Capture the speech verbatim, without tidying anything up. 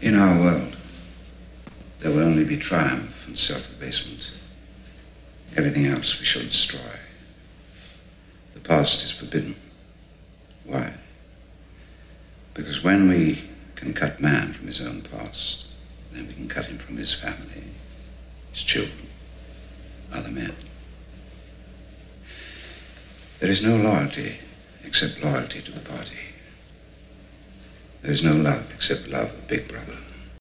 In our world, there will only be triumph and self-abasement. Everything else we shall destroy. The past is forbidden. Why? Because when we can cut man from his own past, then we can cut him from his family, his children, other men. There is no loyalty except loyalty to the party. There is no love except love of Big Brother.